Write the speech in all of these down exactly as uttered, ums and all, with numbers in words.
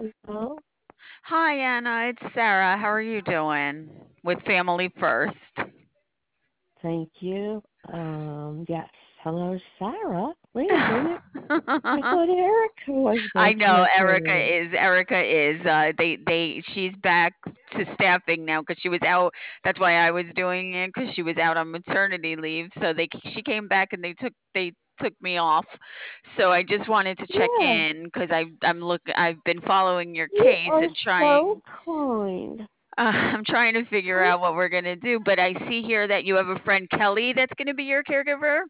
Hello. Hi, Anna. It's Sarah. How are you doing? With Family First. Thank you. Um, yes. Hello, Sarah. Wait a minute. I I thought Erica was my know Erica caregiver. is. Erica is. Uh, they they she's back to staffing now because she was out. That's why I was doing it because she was out on maternity leave. So they she came back and they took they took me off. So I just wanted to check Yeah, in because I I'm look I've been following your you case are and so trying. kind. Uh, I'm trying to figure I, out what we're gonna do, but I see here that you have a friend Kelly that's gonna be your caregiver.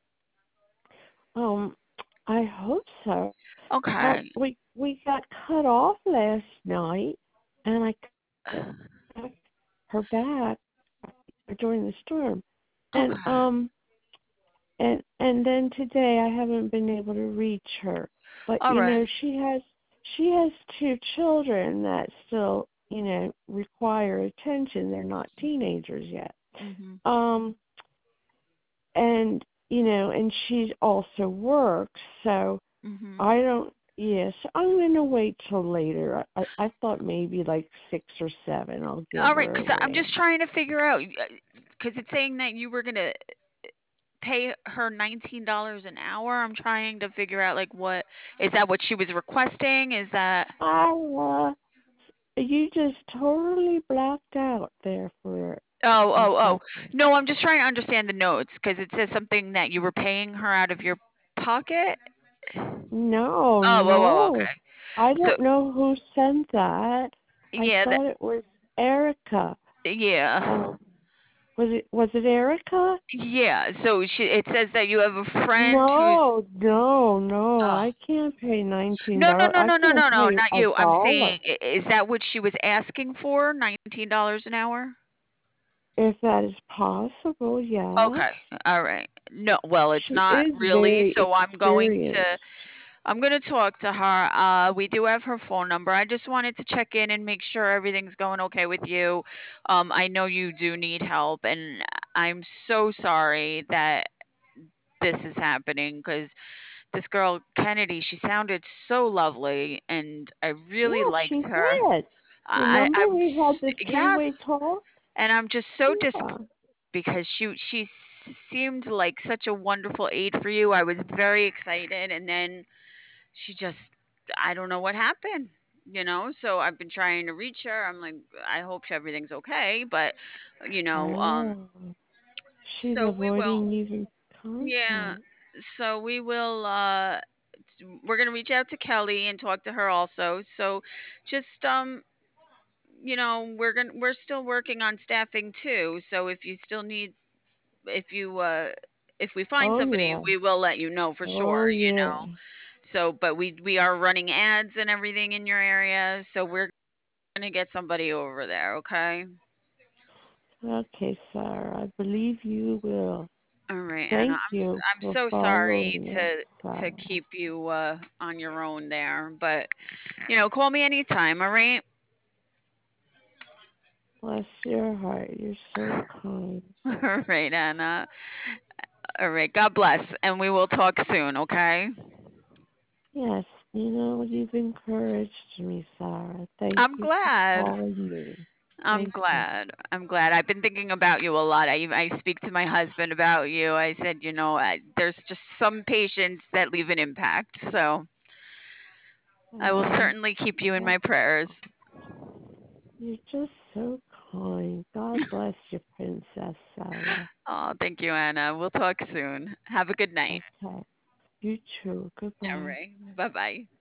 um, I hope so. Uh, Okay. we we got cut off last night, and I got her back during the storm, and Okay. um, and and then today I haven't been able to reach her. But All you right. know, she has she has two children that still, you know, require attention. They're not teenagers yet. Mhm. Um and you know, and she also works, so Mhm. I don't yes, I'm gonna wait till later. I, I I thought maybe like six or seven I'll give All right, her a because I'm just ring. trying to figure out because it's saying that you were gonna pay her nineteen dollars an hour. I'm trying to figure out like what is that what she was requesting? Is that I uh, you just totally blacked out there for Oh, a oh, oh. second. No, I'm just trying to understand the notes because it says something that you were paying her out of your pocket. No, Oh, whoa, whoa, no. okay. I So don't know who sent that. I yeah, that thought it was Erica. yeah. Um, was it was it Erica? Yeah, so she it says that you have a friend who's No, no, no. oh. I can't pay nineteen No, no, dollars. no, I no, no, can't no, no, pay not a you. I'm dollar saying i- is that what she was asking for? nineteen dollars an hour? if that is possible. Yes, Okay. All right. No, well, it's she not is really, very so I'm going experienced. to I'm going to talk to her. Uh we do have her phone number. I just wanted to check in and make sure everything's going okay with you. Um I know you do need help and I'm so sorry that this is happening because this girl Kennedy, she sounded so lovely and I really Yeah, liked she her. did. I Remember I'm we had s- the three-way yes, talk? and I'm just so Yeah. disappointed because she she s- seemed like such a wonderful aid for you. I was very excited and then she just I don't know what happened. You know, so I've been trying to reach her. I'm like, I hope everything's okay, but you know, um, Oh, she's so we will. avoiding even Yeah. contact. So we will uh t- we're going to reach out to Kelly and talk to her also. So just um you know, we're going to we're still working on staffing too. So if you still need if you uh if we find Oh somebody, yeah. we will let you know for sure, Oh you yeah. know. So but we we are running ads and everything in your area, so we're going to get somebody over there, okay? Okay, Sarah. I believe you will. All right, Anna. Thank I'm s- you I'm for so sorry following up, to to Sarah. keep you uh on your own there, but you know, call me anytime, all right? Bless your heart. You're so kind. All right, Anna. All right. God bless, and we will talk soon, okay? Yes, you know, you've encouraged me, Sarah. Thank I'm you for glad. calling me. I'm Thank you. glad. I'm glad. I've been thinking about you a lot. I I speak to my husband about you. I said, you know, I, there's just some patients that leave an impact. So I will Oh, certainly keep you in that, my prayers. you're just so kind. God bless you, Princess Sarah. Oh, thank you, Anna. We'll talk soon. Have a good night. Okay. You too. All Goodbye. right. Bye bye.